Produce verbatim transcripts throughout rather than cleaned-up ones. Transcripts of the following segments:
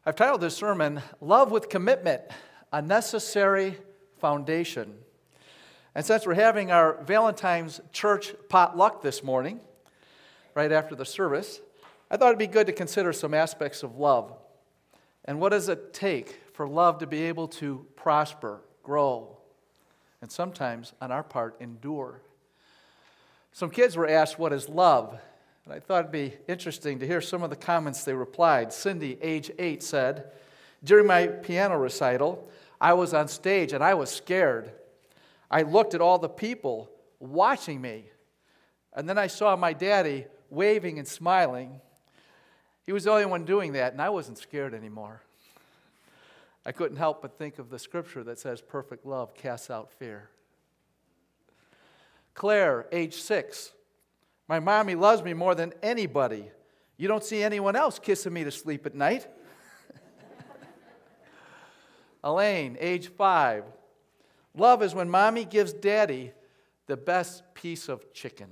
I've titled this sermon, Love with Commitment, a Necessary Foundation. And since we're having our Valentine's church potluck this morning, right after the service, I thought it'd be good to consider some aspects of love. And what does it take for love to be able to prosper, grow, and sometimes, on our part, endure? Some kids were asked, what is love? And I thought it'd be interesting to hear some of the comments they replied. Cindy, age eight, said, during my piano recital, I was on stage and I was scared. I looked at all the people watching me, and then I saw my daddy waving and smiling. He was the only one doing that, and I wasn't scared anymore. I couldn't help but think of the scripture that says, perfect love casts out fear. Claire, age six, my mommy loves me more than anybody. You don't see anyone else kissing me to sleep at night. Elaine, age five, love is when mommy gives daddy the best piece of chicken.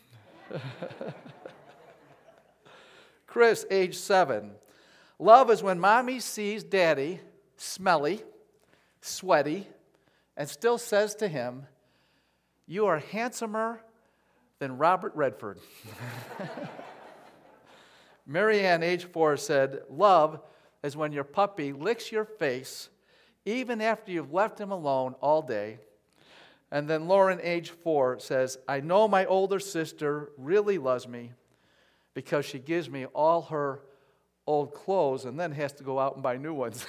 Chris, age seven, love is when mommy sees daddy smelly, sweaty, and still says to him, you are handsomer than Robert Redford. Marianne, age four, said, love is when your puppy licks your face even after you've left him alone all day. And then Lauren, age four, says, I know my older sister really loves me because she gives me all her old clothes and then has to go out and buy new ones.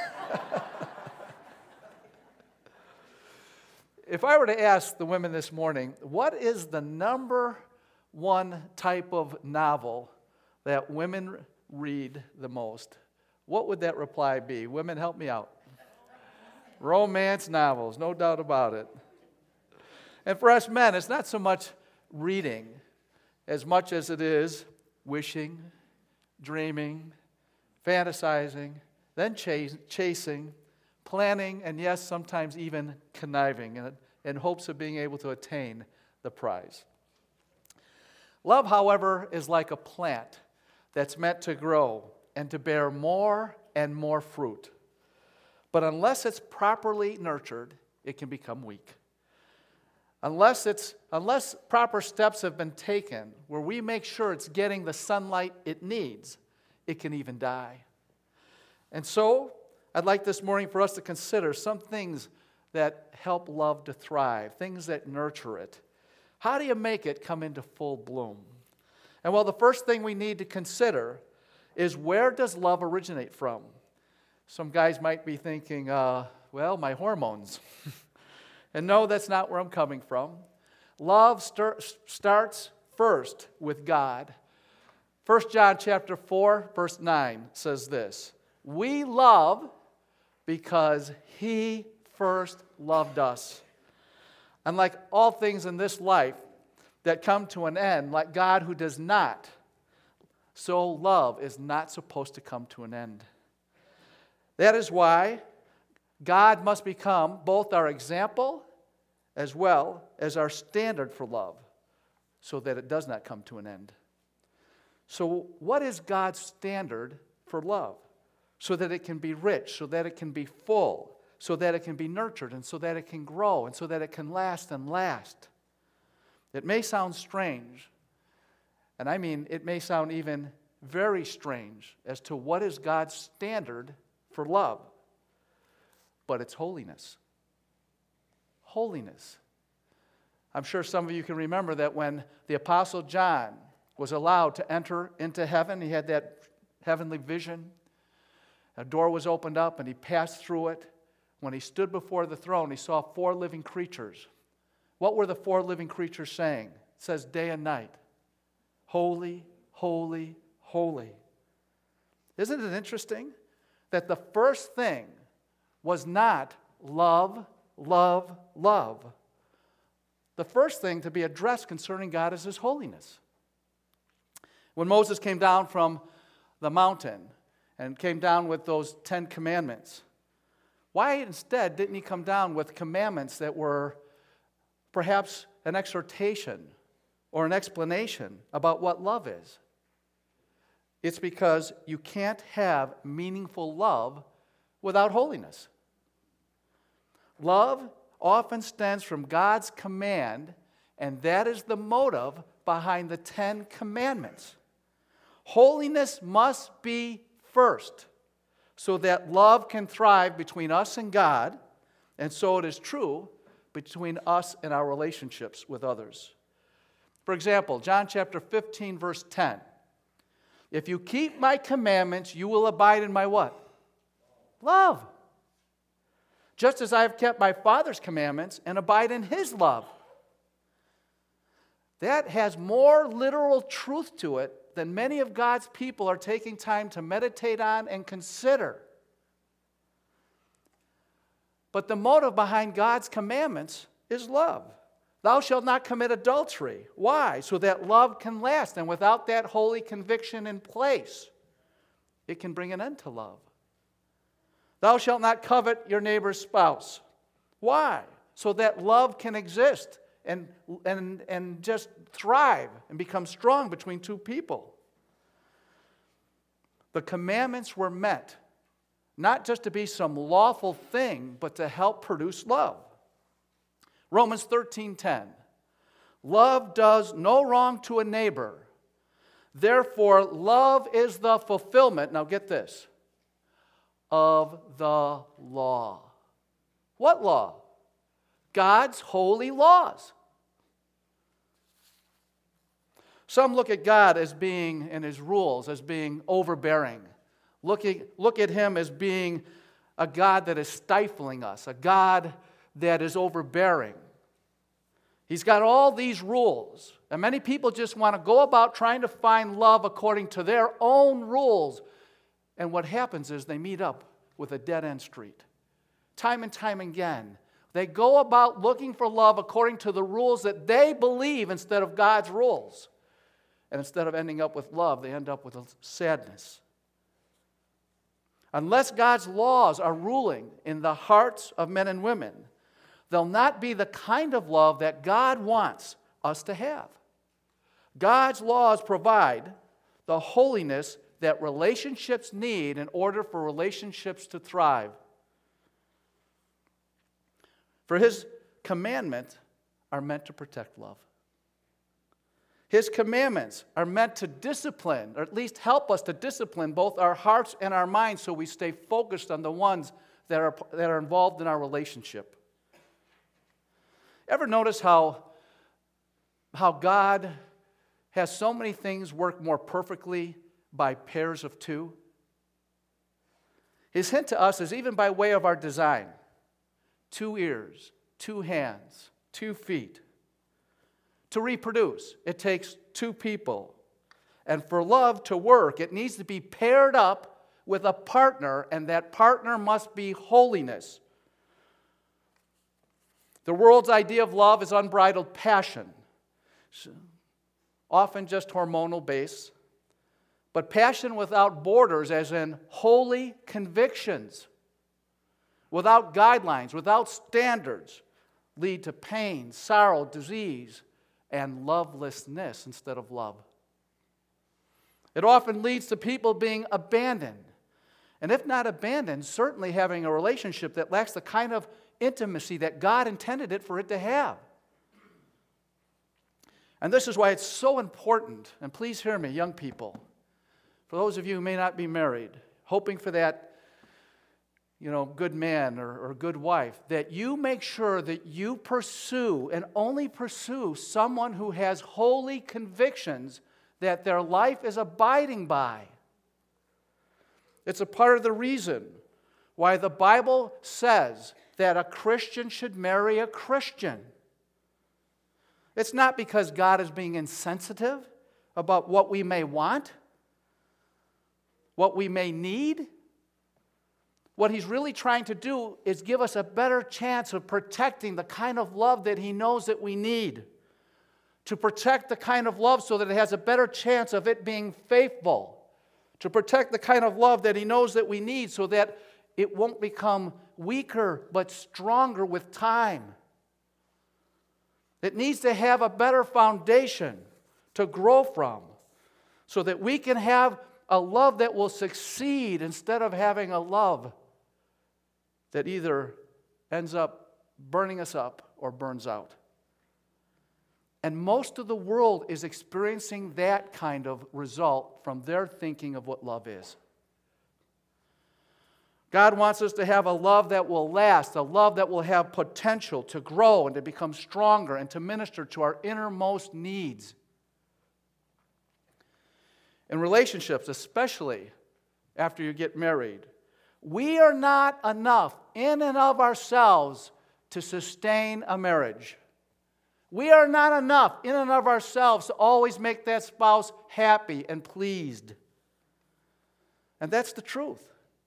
If I were to ask the women this morning, what is the number one type of novel that women read the most? What would that reply be? Women, help me out. Romance novels, no doubt about it. And for us men, it's not so much reading as much as it is wishing, dreaming, fantasizing, then chas- chasing, planning, and yes, sometimes even conniving in, in hopes of being able to attain the prize. Love, however, is like a plant that's meant to grow and to bear more and more fruit. But unless it's properly nurtured, it can become weak. Unless it's unless proper steps have been taken where we make sure it's getting the sunlight it needs, it can even die. And so, I'd like this morning for us to consider some things that help love to thrive, things that nurture it. How do you make it come into full bloom? And well, the first thing we need to consider is, where does love originate from? Some guys might be thinking, uh, well, my hormones. And no, that's not where I'm coming from. Love star- starts first with God. First John chapter four, verse nine says this, we love because He first loved us. And like all things in this life that come to an end, like God who does not, so love is not supposed to come to an end. That is why God must become both our example as well as our standard for love, so that it does not come to an end. So what is God's standard for love? So that it can be rich, so that it can be full, so that it can be nurtured, and so that it can grow, and so that it can last and last. It may sound strange, and I mean it may sound even very strange as to what is God's standard for love. But it's holiness. Holiness. I'm sure some of you can remember that when the Apostle John was allowed to enter into heaven, he had that heavenly vision. A door was opened up and he passed through it. When he stood before the throne, he saw four living creatures. What were the four living creatures saying? It says day and night. Holy, holy, holy. Isn't it interesting that the first thing was not love, love, love. The first thing to be addressed concerning God is His holiness. When Moses came down from the mountain and came down with those Ten Commandments, why instead didn't he come down with commandments that were perhaps an exhortation or an explanation about what love is? It's because you can't have meaningful love without holiness. Love often stems from God's command, and that is the motive behind the Ten Commandments. Holiness must be first, so that love can thrive between us and God, and so it is true between us and our relationships with others. For example, John chapter fifteen, verse ten. If you keep my commandments, you will abide in my what? Love. Just as I have kept my Father's commandments and abide in his love. That has more literal truth to it than many of God's people are taking time to meditate on and consider. But the motive behind God's commandments is love. Thou shalt not commit adultery. Why? So that love can last. And without that holy conviction in place, it can bring an end to love. Thou shalt not covet your neighbor's spouse. Why? So that love can exist and, and, and just thrive and become strong between two people. The commandments were meant not just to be some lawful thing, but to help produce love. Romans thirteen ten. Love does no wrong to a neighbor. Therefore, love is the fulfillment, now get this, of the law. What law? God's holy laws. Some look at God as being, and his rules, as being overbearing. Looking, look at him as being a God that is stifling us, a God that is overbearing. He's got all these rules, and many people just want to go about trying to find love according to their own rules. And what happens is they meet up with a dead-end street. Time and time again, they go about looking for love according to the rules that they believe instead of God's rules. And instead of ending up with love, they end up with sadness. Unless God's laws are ruling in the hearts of men and women, they'll not be the kind of love that God wants us to have. God's laws provide the holiness that relationships need in order for relationships to thrive. For his commandments are meant to protect love. His commandments are meant to discipline, or at least help us to discipline both our hearts and our minds so we stay focused on the ones that are, that are involved in our relationship. Ever notice how, how God has so many things work more perfectly by pairs of two? His hint to us is even by way of our design. Two ears, two hands, two feet. To reproduce, it takes two people. And for love to work, it needs to be paired up with a partner, and that partner must be holiness. The world's idea of love is unbridled passion, often just hormonal based, but passion without borders, as in holy convictions, without guidelines, without standards, lead to pain, sorrow, disease, and lovelessness instead of love. It often leads to people being abandoned. And if not abandoned, certainly having a relationship that lacks the kind of intimacy that God intended it for it to have. And this is why it's so important, and please hear me, young people, for those of you who may not be married, hoping for that you know, good man or, or good wife, that you make sure that you pursue and only pursue someone who has holy convictions that their life is abiding by. It's a part of the reason why the Bible says that a Christian should marry a Christian. It's not because God is being insensitive about what we may want, what we may need. What he's really trying to do is give us a better chance of protecting the kind of love that he knows that we need. To protect the kind of love so that it has a better chance of it being faithful. To protect the kind of love that he knows that we need so that it won't become weaker but stronger with time. It needs to have a better foundation to grow from so that we can have a love that will succeed instead of having a love that either ends up burning us up or burns out. And most of the world is experiencing that kind of result from their thinking of what love is. God wants us to have a love that will last, a love that will have potential to grow and to become stronger and to minister to our innermost needs. In relationships, especially after you get married, we are not enough in and of ourselves to sustain a marriage. We are not enough in and of ourselves to always make that spouse happy and pleased. And that's the truth.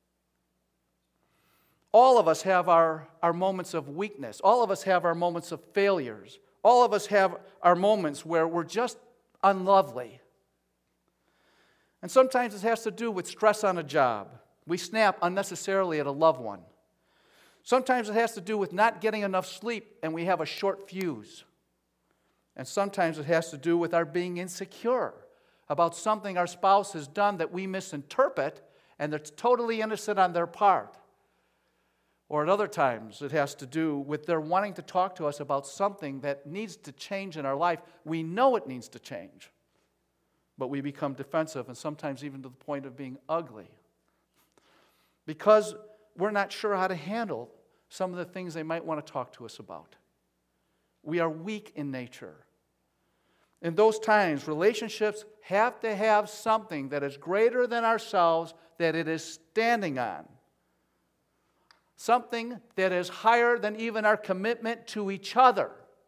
All of us have our, our moments of weakness. All of us have our moments of failures. All of us have our moments where we're just unlovely. And sometimes it has to do with stress on a job. We snap unnecessarily at a loved one. Sometimes it has to do with not getting enough sleep and we have a short fuse. And sometimes it has to do with our being insecure about something our spouse has done that we misinterpret and that's totally innocent on their part. Or at other times, it has to do with their wanting to talk to us about something that needs to change in our life. We know it needs to change, but we become defensive and sometimes even to the point of being ugly because we're not sure how to handle some of the things they might want to talk to us about. We are weak in nature. In those times, relationships have to have something that is greater than ourselves that it is standing on. Something that is higher than even our commitment to each other.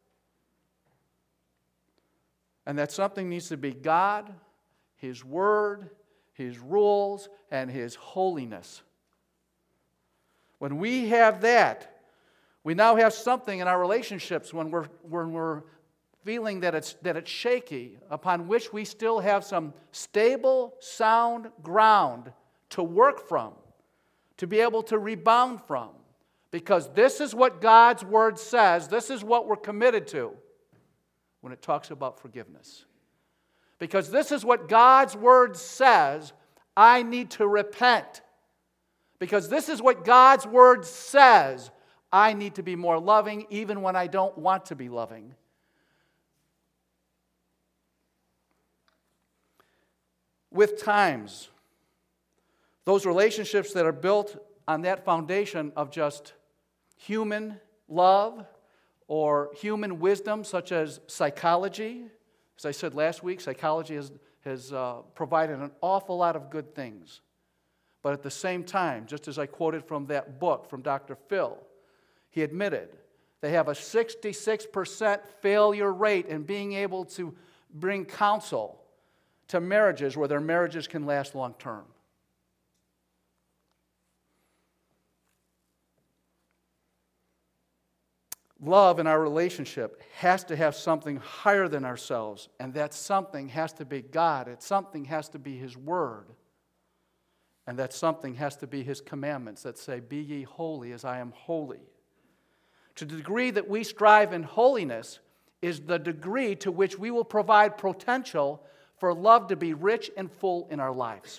And that something needs to be God, His Word, His rules, and His holiness. When we have that, we now have something in our relationships when we're, when we're feeling that it's, that it's shaky, upon which we still have some stable, sound ground to work from, to be able to rebound from. Because this is what God's Word says. This is what we're committed to when it talks about forgiveness. Because this is what God's Word says. I need to repent. Because this is what God's Word says. I need to be more loving even when I don't want to be loving. With times, those relationships that are built on that foundation of just human love or human wisdom, such as psychology. As I said last week, psychology has, has uh, provided an awful lot of good things. But at the same time, just as I quoted from that book from Doctor Phil, he admitted they have a sixty-six percent failure rate in being able to bring counsel to marriages where their marriages can last long term. Love in our relationship has to have something higher than ourselves, and that something has to be God. It something has to be His Word, and that something has to be His commandments that say, "Be ye holy as I am holy." To the degree that we strive in holiness is the degree to which we will provide potential for love to be rich and full in our lives.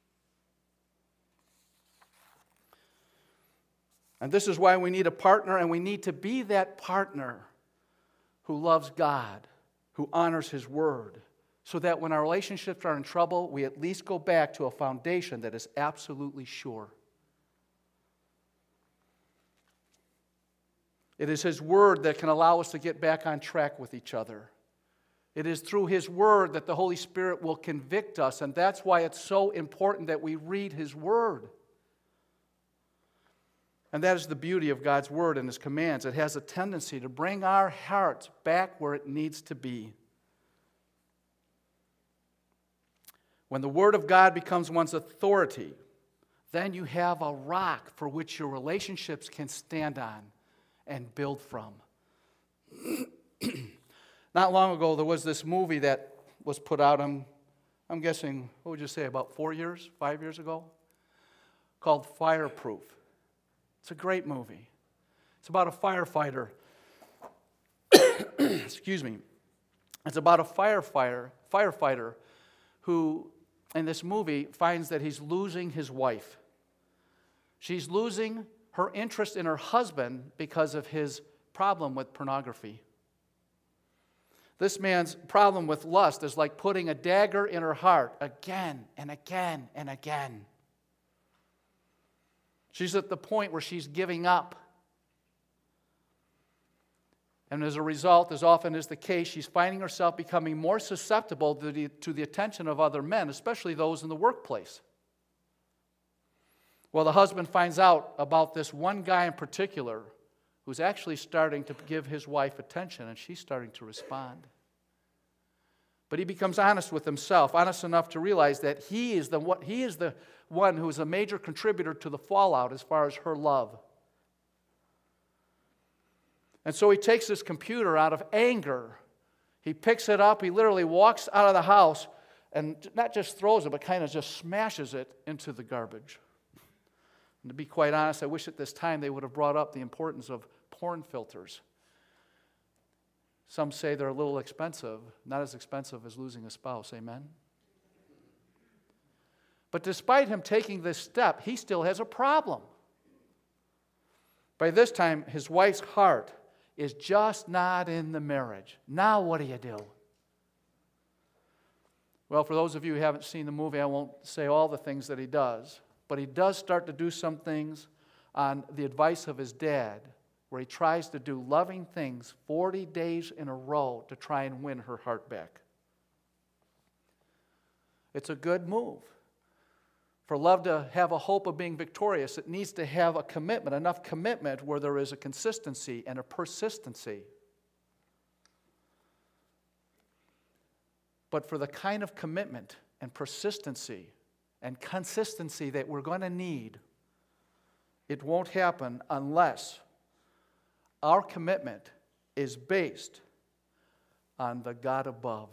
And this is why we need a partner, and we need to be that partner who loves God, who honors His Word, so that when our relationships are in trouble, we at least go back to a foundation that is absolutely sure. It is His Word that can allow us to get back on track with each other. It is through His Word that the Holy Spirit will convict us, and that's why it's so important that we read His Word. And that is the beauty of God's Word and His commands. It has a tendency to bring our hearts back where it needs to be. When the Word of God becomes one's authority, then you have a rock for which your relationships can stand on and build from. Not long ago, there was this movie that was put out, I'm, I'm guessing, what would you say, about four years, five years ago, called Fireproof. It's a great movie. It's about a firefighter. Excuse me. It's about a firefighter, firefighter who in this movie finds that he's losing his wife. She's losing her interest in her husband because of his problem with pornography. This man's problem with lust is like putting a dagger in her heart again and again and again. She's at the point where she's giving up. And as a result, as often is the case, she's finding herself becoming more susceptible to the, to the attention of other men, especially those in the workplace. Well, the husband finds out about this one guy in particular who's actually starting to give his wife attention, and she's starting to respond. But he becomes honest with himself, honest enough to realize that he is the what he is the one who is a major contributor to the fallout as far as her love. And so he takes his computer out of anger. He picks it up, he literally walks out of the house and not just throws it, but kind of just smashes it into the garbage. And to be quite honest, I wish at this time they would have brought up the importance of porn filters. Some say they're a little expensive, not as expensive as losing a spouse, amen? But despite him taking this step, he still has a problem. By this time, his wife's heart is just not in the marriage. Now what do you do? Well, for those of you who haven't seen the movie, I won't say all the things that he does, but he does start to do some things on the advice of his dad, where he tries to do loving things forty days in a row to try and win her heart back. It's a good move. For love to have a hope of being victorious, it needs to have a commitment, enough commitment where there is a consistency and a persistency. But for the kind of commitment and persistency and consistency that we're going to need, it won't happen unless our commitment is based on the God above.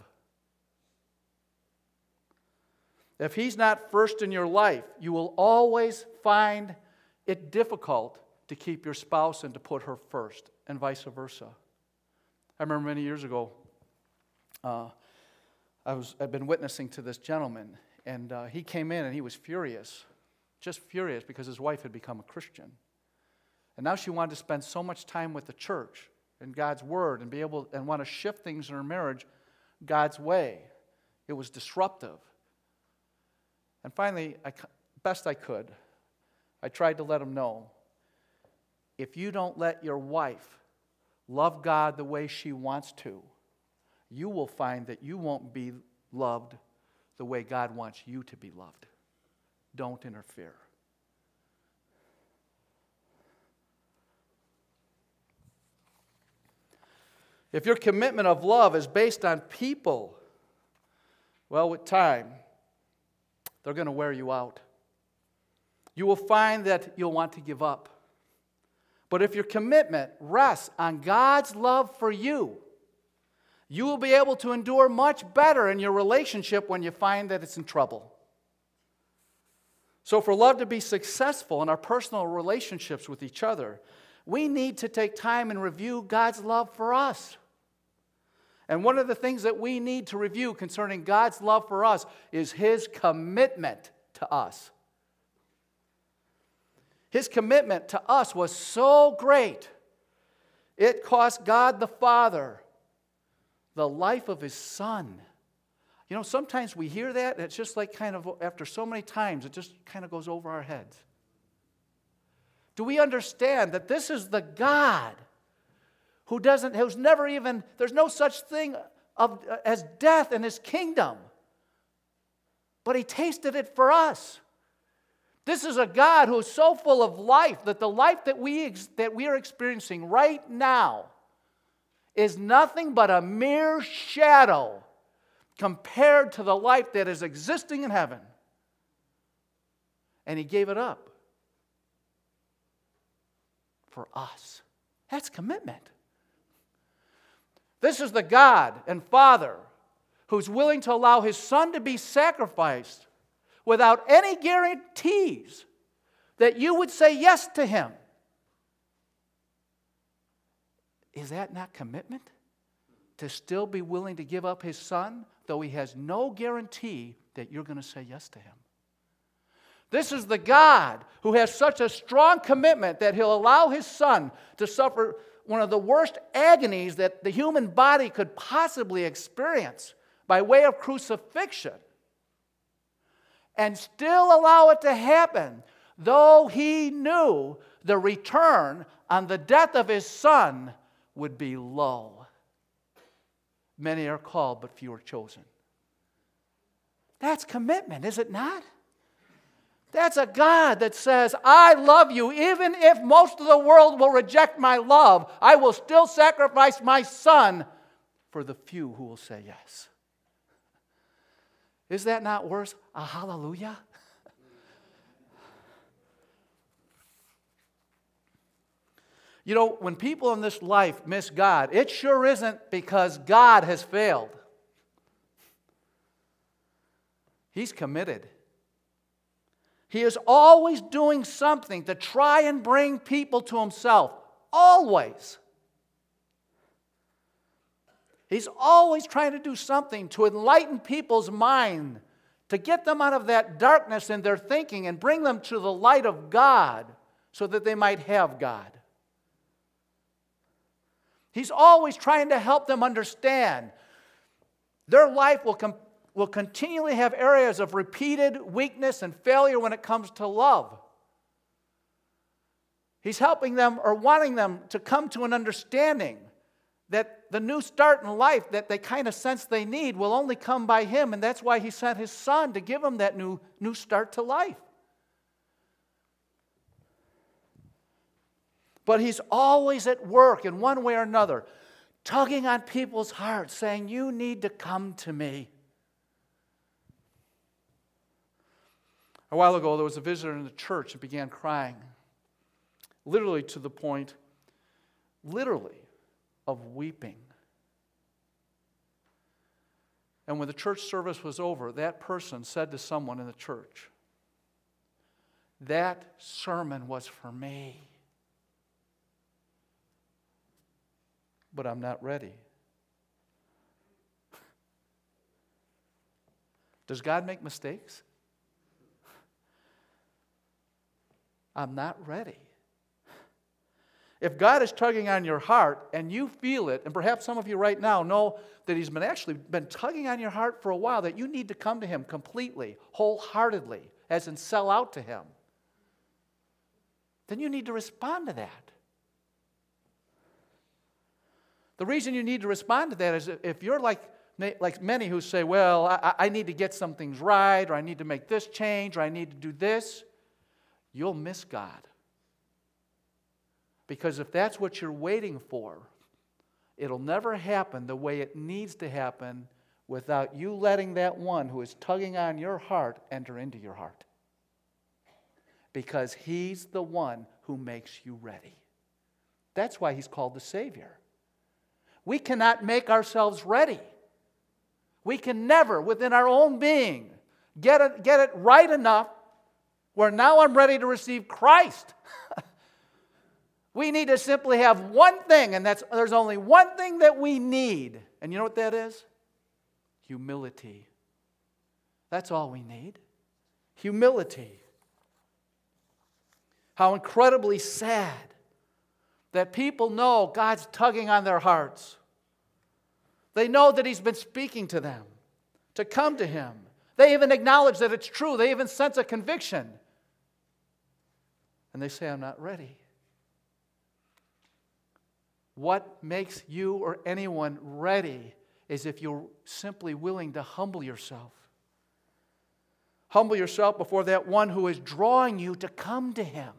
If He's not first in your life, you will always find it difficult to keep your spouse and to put her first, and vice versa. I remember many years ago, uh, I was, I'd been witnessing to this gentleman, and uh, he came in and he was furious, just furious because his wife had become a Christian. And now she wanted to spend so much time with the church and God's Word and be able and want to shift things in her marriage God's way. It was disruptive. And finally, I, best I could, I tried to let him know, if you don't let your wife love God the way she wants to, you will find that you won't be loved the way God wants you to be loved. Don't interfere. If your commitment of love is based on people, well, with time, they're going to wear you out. You will find that you'll want to give up. But if your commitment rests on God's love for you, you will be able to endure much better in your relationship when you find that it's in trouble. So for love to be successful in our personal relationships with each other, we need to take time and review God's love for us. And one of the things that we need to review concerning God's love for us is His commitment to us. His commitment to us was so great, it cost God the Father the life of His Son. You know, sometimes we hear that, and it's just like kind of, after so many times, it just kind of goes over our heads. Do we understand that this is the God who doesn't, who's never even, there's no such thing of, as death in His kingdom. But He tasted it for us. This is a God who is so full of life that the life that we, that we are experiencing right now is nothing but a mere shadow compared to the life that is existing in heaven. And He gave it up for us. That's commitment. This is the God and Father who's willing to allow His Son to be sacrificed without any guarantees that you would say yes to Him. Is that not commitment? To still be willing to give up His Son, though he has no guarantee that you're going to say yes to him. This is the God who has such a strong commitment that he'll allow his son to suffer one of the worst agonies that the human body could possibly experience by way of crucifixion, and still allow it to happen, though he knew the return on the death of his son would be low. Many are called, but few are chosen. That's commitment, is it not? That's a God that says, I love you. Even if most of the world will reject my love, I will still sacrifice my son for the few who will say yes. Is that not worse? A hallelujah? You know, when people in this life miss God, it sure isn't because God has failed. He's committed. He is always doing something to try and bring people to himself. Always. He's always trying to do something to enlighten people's mind, to get them out of that darkness in their thinking and bring them to the light of God so that they might have God. He's always trying to help them understand their life will com- will continually have areas of repeated weakness and failure when it comes to love. He's helping them or wanting them to come to an understanding that the new start in life that they kind of sense they need will only come by him, and that's why he sent his son to give them that new, new start to life. But he's always at work in one way or another, tugging on people's hearts, saying, you need to come to me. A while ago, there was a visitor in the church and began crying, literally to the point, literally, of weeping. And when the church service was over, that person said to someone in the church, that sermon was for me, but I'm not ready. Does God make mistakes? I'm not ready. If God is tugging on your heart and you feel it, and perhaps some of you right now know that he's been actually been tugging on your heart for a while, that you need to come to him completely, wholeheartedly, as in sell out to him, then you need to respond to that. The reason you need to respond to that is if you're like, like many who say, well, I, I need to get some things right, or I need to make this change, or I need to do this, you'll miss God. Because if that's what you're waiting for, it'll never happen the way it needs to happen without you letting that one who is tugging on your heart enter into your heart. Because he's the one who makes you ready. That's why he's called the Savior. We cannot make ourselves ready. We can never, within our own being, get it, get it right enough where now I'm ready to receive Christ. We need to simply have one thing, and that's there's only one thing that we need. And you know what that is? Humility. That's all we need. Humility. How incredibly sad that people know God's tugging on their hearts. They know that he's been speaking to them to come to him. They even acknowledge that it's true. They even sense a conviction. And they say, I'm not ready. What makes you or anyone ready is if you're simply willing to humble yourself. Humble yourself before that one who is drawing you to come to him.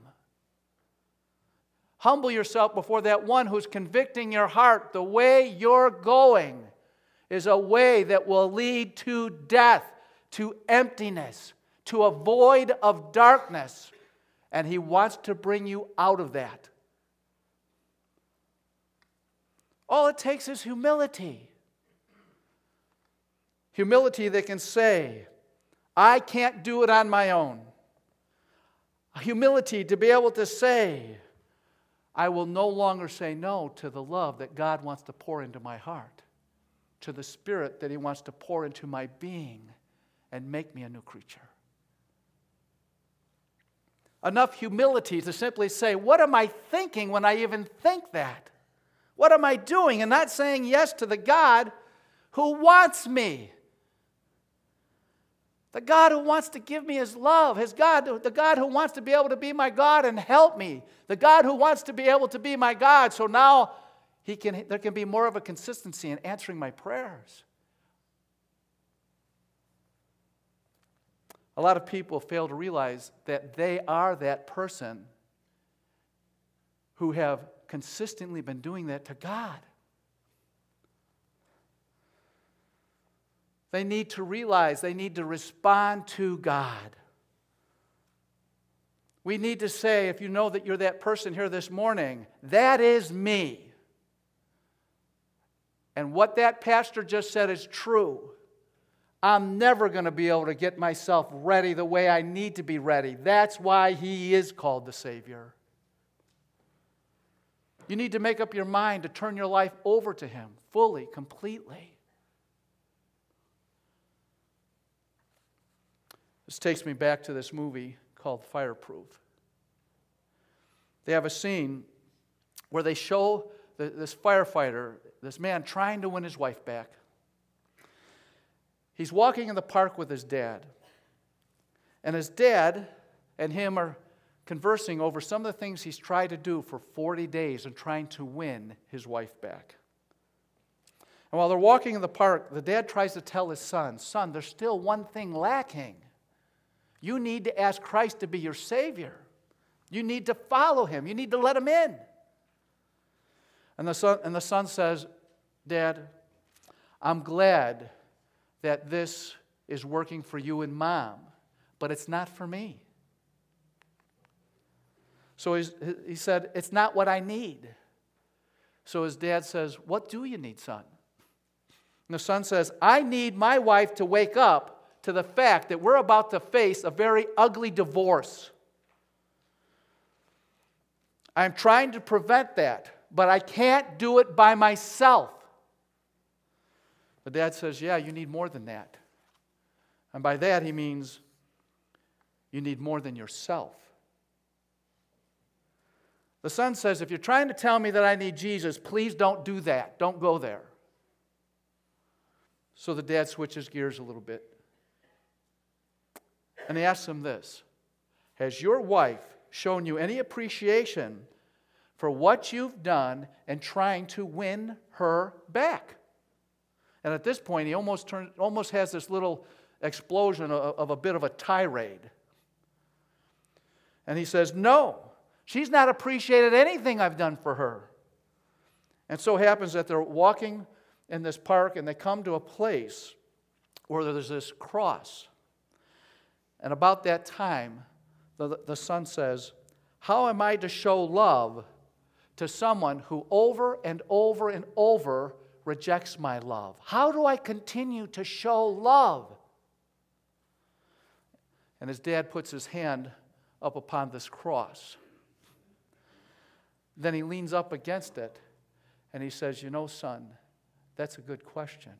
Humble yourself before that one who's convicting your heart. The way you're going is a way that will lead to death, to emptiness, to a void of darkness. And he wants to bring you out of that. All it takes is humility. Humility that can say, I can't do it on my own. Humility to be able to say, I will no longer say no to the love that God wants to pour into my heart. to the Spirit that He wants to pour into my being and make me a new creature. Enough humility to simply say, what am I thinking when I even think that? What am I doing? And not saying yes to the God who wants me. The God who wants to give me His love. His God, the God who wants to be able to be my God and help me. The God who wants to be able to be my God. So now he can, there can be more of a consistency in answering my prayers. A lot of people fail to realize that they are that person who have consistently been doing that to God. They need to realize they need to respond to God. We need to say, if you know that you're that person here this morning, that is me. And what that pastor just said is true. I'm never going to be able to get myself ready the way I need to be ready. That's why He is called the Savior. You need to make up your mind to turn your life over to Him fully, completely. This takes me back to this movie called Fireproof. They have a scene where they show the, this firefighter, this man trying to win his wife back. He's walking in the park with his dad. And his dad and him are conversing over some of the things he's tried to do for forty days and trying to win his wife back. And while they're walking in the park, the dad tries to tell his son, son, there's still one thing lacking. You need to ask Christ to be your Savior. You need to follow Him. You need to let Him in. And the son, and the son says, Dad, I'm glad that this is working for you and Mom, but it's not for me. So he's, he said, it's not what I need. So his dad says, what do you need, son? And the son says, I need my wife to wake up to the fact that we're about to face a very ugly divorce. I'm trying to prevent that, but I can't do it by myself. The dad says, yeah, you need more than that. And by that he means you need more than yourself. The son says, if you're trying to tell me that I need Jesus, please don't do that. Don't go there. So the dad switches gears a little bit. And he asks him this, has your wife shown you any appreciation for what you've done in trying to win her back? And at this point, he almost turns, almost has this little explosion of, of a bit of a tirade. And he says, no, she's not appreciated anything I've done for her. And so it happens that they're walking in this park and they come to a place where there's this cross. And about that time, the, the son says, how am I to show love to someone who over and over and over rejects my love? How do I continue to show love? And his dad puts his hand up upon this cross. Then he leans up against it and he says, you know, son, that's a good question.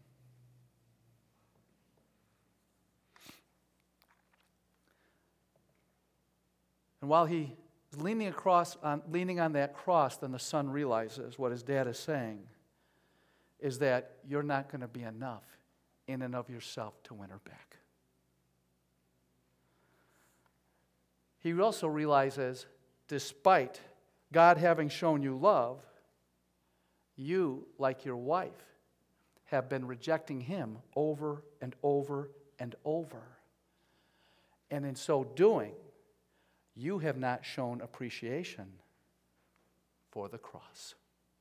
And while he is leaning across on, leaning on that cross, then the son realizes what his dad is saying is that you're not going to be enough in and of yourself to win her back. He also realizes, despite God having shown you love, you, like your wife, have been rejecting Him over and over and over. And in so doing, you have not shown appreciation for the cross.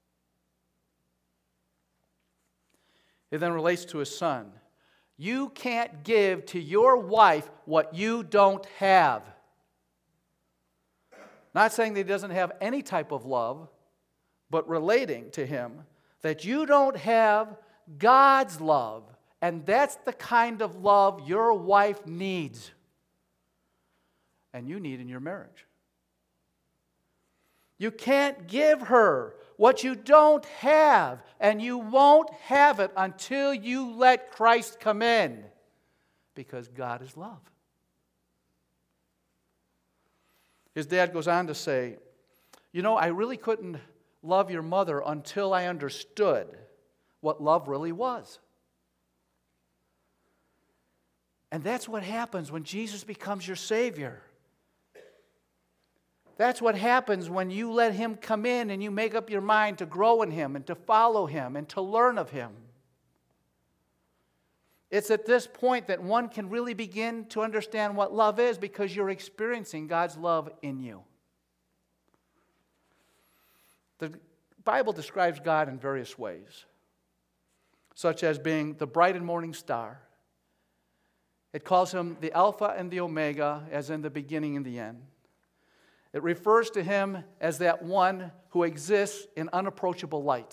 It then relates to his son. You can't give to your wife what you don't have. Not saying that he doesn't have any type of love, but relating to him that you don't have God's love. And that's the kind of love your wife needs and you need in your marriage. You can't give her what you don't have, and you won't have it until you let Christ come in, because God is love. His dad goes on to say, you know, I really couldn't love your mother until I understood what love really was. And that's what happens when Jesus becomes your Savior. That's what happens when you let Him come in and you make up your mind to grow in Him and to follow Him and to learn of Him. It's at this point that one can really begin to understand what love is, because you're experiencing God's love in you. The Bible describes God in various ways, such as being the bright and morning star. It calls Him the Alpha and the Omega, as in the beginning and the end. It refers to Him as that one who exists in unapproachable light.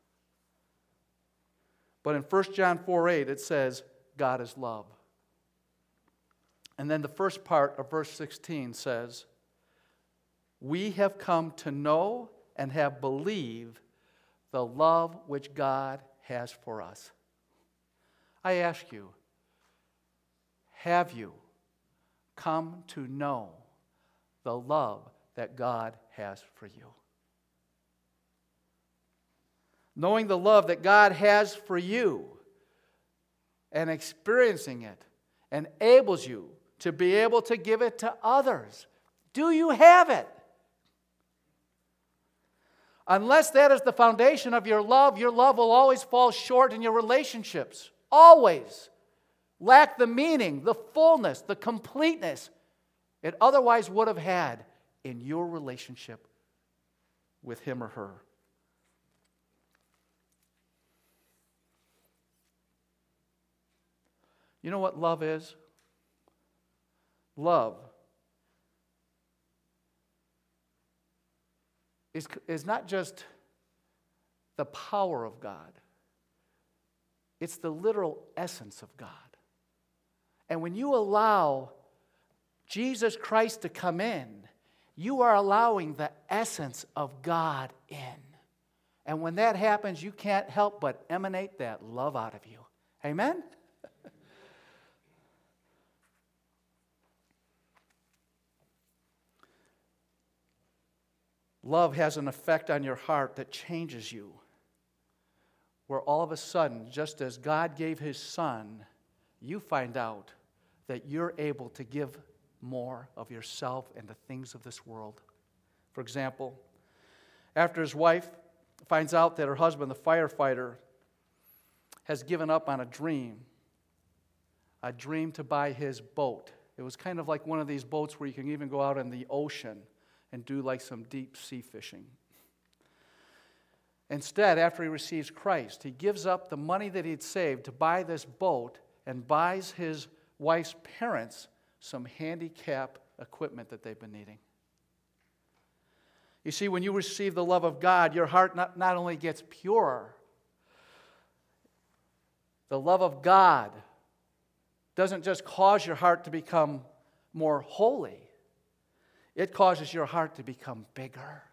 But in First John four eight, it says, God is love. And then the first part of verse sixteen says, we have come to know and have believed the love which God has for us. I ask you, have you come to know the love that God has for you? Knowing the love that God has for you and experiencing it enables you to be able to give it to others. Do you have it? Unless that is the foundation of your love, your love will always fall short in your relationships. Always. Lack the meaning, the fullness, the completeness it otherwise would have had in your relationship with him or her. You know what love is? Love is, is not just the power of God. It's the literal essence of God. And when you allow Jesus Christ to come in, you are allowing the essence of God in. And when that happens, you can't help but emanate that love out of you. Amen? Love has an effect on your heart that changes you, where all of a sudden, just as God gave His Son, you find out that you're able to give more of yourself and the things of this world. For example, after his wife finds out that her husband, the firefighter, has given up on a dream, a dream to buy his boat. It was kind of like one of these boats where you can even go out in the ocean and do like some deep sea fishing. Instead, after he receives Christ, he gives up the money that he'd saved to buy this boat and buys his wife's parents some handicap equipment that they've been needing. You see, when you receive the love of God, your heart not, not only gets pure, the love of God doesn't just cause your heart to become more holy, it causes your heart to become bigger.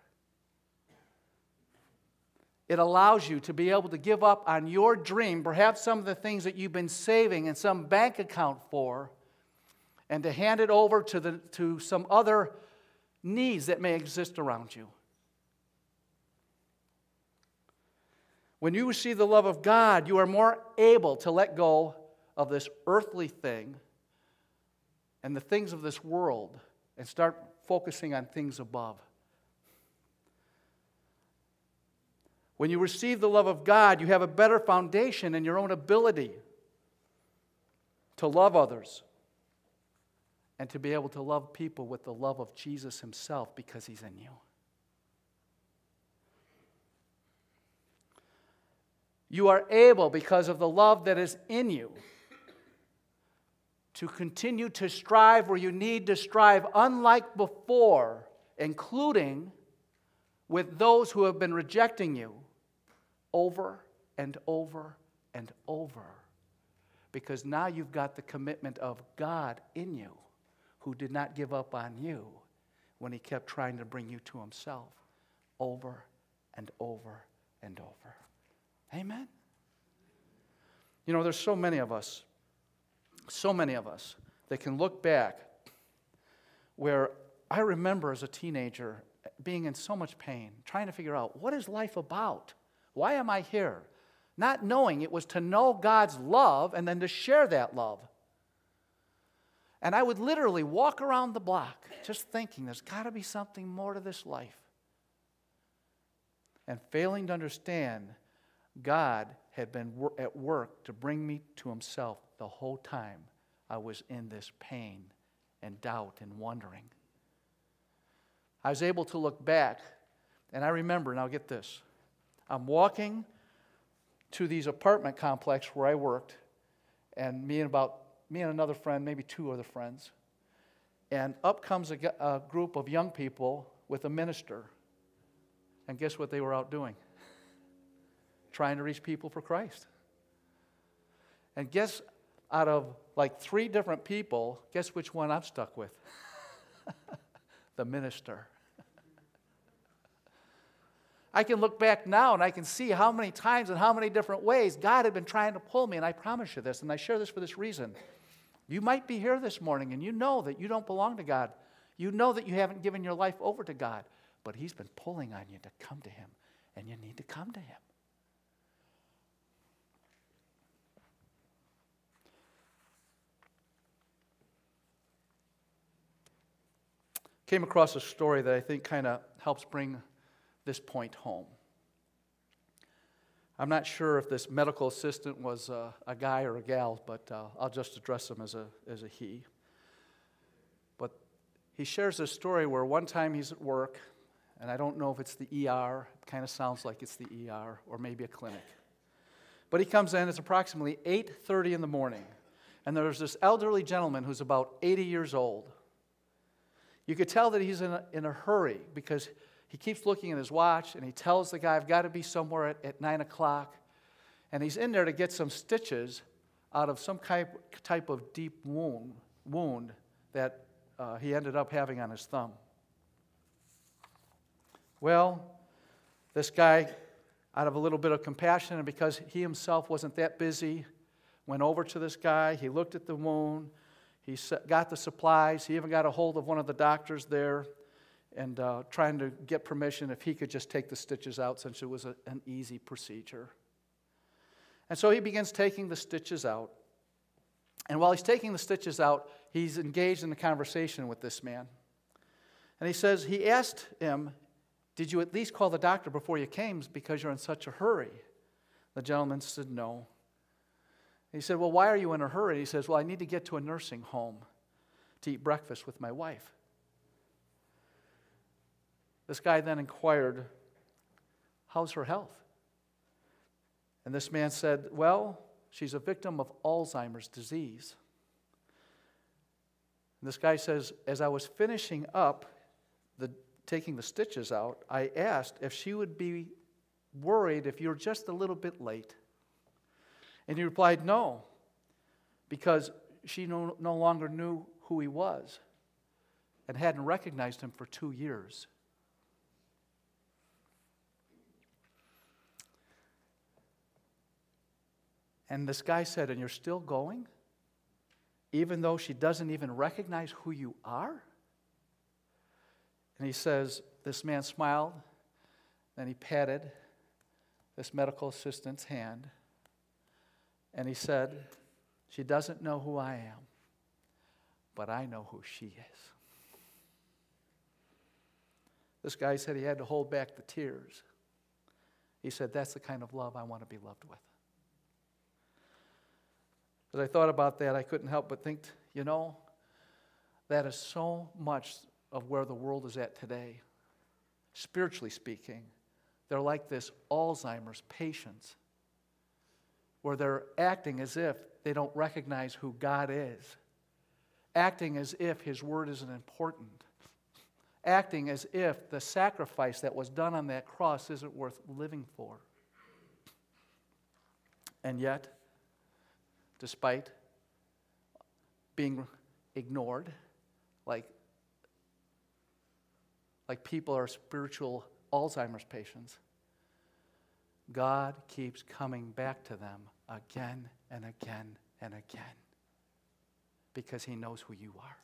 It allows you to be able to give up on your dream, perhaps some of the things that you've been saving in some bank account for, and to hand it over to, the, to some other needs that may exist around you. When you receive the love of God, you are more able to let go of this earthly thing and the things of this world and start focusing on things above. When you receive the love of God, you have a better foundation in your own ability to love others and to be able to love people with the love of Jesus Himself because He's in you. You are able, because of the love that is in you, to continue to strive where you need to strive, unlike before, including with those who have been rejecting you over and over and over. Because now you've got the commitment of God in you, who did not give up on you when He kept trying to bring you to Himself. over and over and over. Amen? You know, there's so many of us, so many of us that can look back where I remember as a teenager being in so much pain, trying to figure out, what is life about? Why am I here? Not knowing it was to know God's love and then to share that love. And I would literally walk around the block just thinking, there's got to be something more to this life. And failing to understand, God had been wor- at work to bring me to himself the whole time I was in this pain and doubt and wondering. I was able to look back, and I remember, now get this, I'm walking to these apartment complex where I worked, and me and about me and another friend, maybe two other friends, and up comes a, a group of young people with a minister, and guess what they were out doing? Trying to reach people for Christ. And guess, out of like three different people, guess which one I'm stuck with? The minister. I can look back now and I can see how many times and how many different ways God had been trying to pull me, and I promise you this, and I share this for this reason. You might be here this morning and you know that you don't belong to God. You know that you haven't given your life over to God, but he's been pulling on you to come to him, and you need to come to him. Came across a story that I think kind of helps bring this point home. I'm not sure if this medical assistant was uh, a guy or a gal, but uh, I'll just address him as a, as a he. But he shares this story where one time he's at work, and I don't know if it's the E R, it kind of sounds like it's the E R, or maybe a clinic. But he comes in, it's approximately eight thirty in the morning, and there's this elderly gentleman who's about eighty years old. You could tell that he's in a, in a hurry because he keeps looking at his watch, and he tells the guy, I've got to be somewhere at, at nine o'clock. And he's in there to get some stitches out of some type, type of deep wound, wound that uh, he ended up having on his thumb. Well, this guy, out of a little bit of compassion, and because he himself wasn't that busy, went over to this guy. He looked at the wound. He got the supplies. He even got a hold of one of the doctors there, and uh, trying to get permission if he could just take the stitches out, since it was a, an easy procedure. And so he begins taking the stitches out. And while he's taking the stitches out, he's engaged in a conversation with this man. And he says, he asked him, did you at least call the doctor before you came because you're in such a hurry? The gentleman said, no. He said, well, why are you in a hurry? He says, well, I need to get to a nursing home to eat breakfast with my wife. This guy then inquired, how's her health? And this man said, well, she's a victim of Alzheimer's disease. And this guy says, as I was finishing up the taking the stitches out, I asked if she would be worried if you're just a little bit late. And he replied, no, because she no, no longer knew who he was and hadn't recognized him for two years. And this guy said, and you're still going? Even though she doesn't even recognize who you are? And he says, this man smiled, then he patted this medical assistant's hand, and he said, she doesn't know who I am, but I know who she is. This guy said he had to hold back the tears. He said, that's the kind of love I want to be loved with. As I thought about that, I couldn't help but think, you know, that is so much of where the world is at today. Spiritually speaking, they're like this Alzheimer's patients, where they're acting as if they don't recognize who God is, acting as if his word isn't important, acting as if the sacrifice that was done on that cross isn't worth living for. And yet, despite being ignored, like, like people are spiritual Alzheimer's patients, God keeps coming back to them again and again and again because he knows who you are.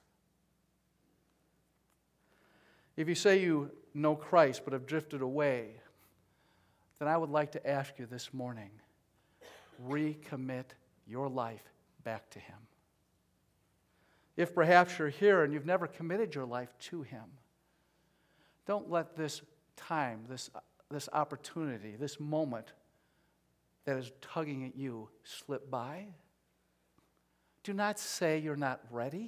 If you say you know Christ but have drifted away, then I would like to ask you this morning, recommit your life back to him. If perhaps you're here and you've never committed your life to him, don't let this time, this, this opportunity, this moment that is tugging at you slip by. Do not say you're not ready.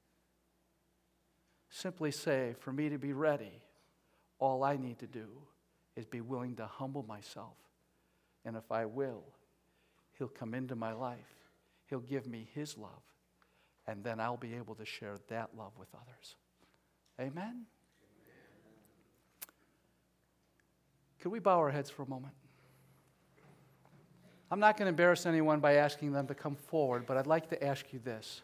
Simply say, for me to be ready, all I need to do is be willing to humble myself. And if I will, he'll come into my life. He'll give me his love. And then I'll be able to share that love with others. Amen? Could we bow our heads for a moment? I'm not going to embarrass anyone by asking them to come forward, but I'd like to ask you this.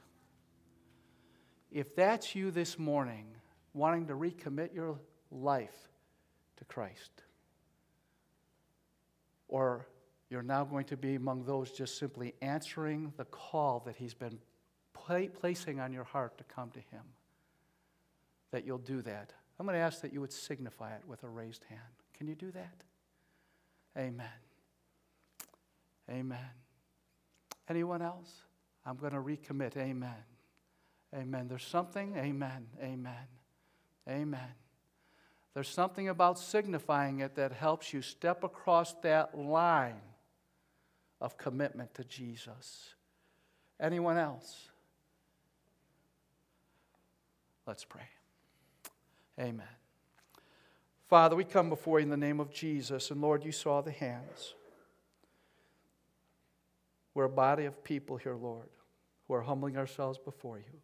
If that's you this morning, wanting to recommit your life to Christ, or you're now going to be among those just simply answering the call that he's been pla- placing on your heart to come to him, that you'll do that. I'm going to ask that you would signify it with a raised hand. Can you do that? Amen. Amen. Anyone else? I'm going to recommit. Amen. Amen. There's something. Amen. Amen. Amen. There's something about signifying it that helps you step across that line of commitment to Jesus. Anyone else? Let's pray. Amen. Father, we come before you in the name of Jesus, and Lord, you saw the hands. We're a body of people here, Lord, who are humbling ourselves before you.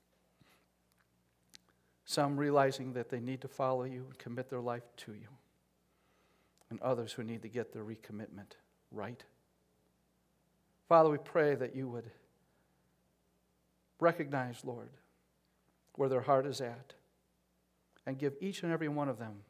Some realizing that they need to follow you and commit their life to you, and others who need to get their recommitment right. Father, we pray that you would recognize, Lord, where their heart is at, and give each and every one of them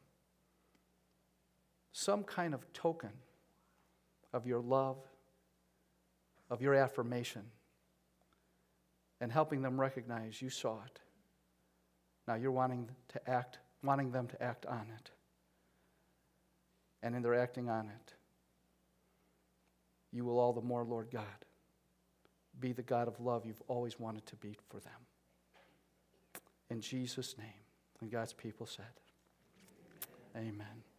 some kind of token of your love, of your affirmation, and helping them recognize you saw it. Now you're wanting to act, wanting them to act on it. And in their acting on it, you will all the more, Lord God, be the God of love you've always wanted to be for them. In Jesus' name, and God's people said, amen.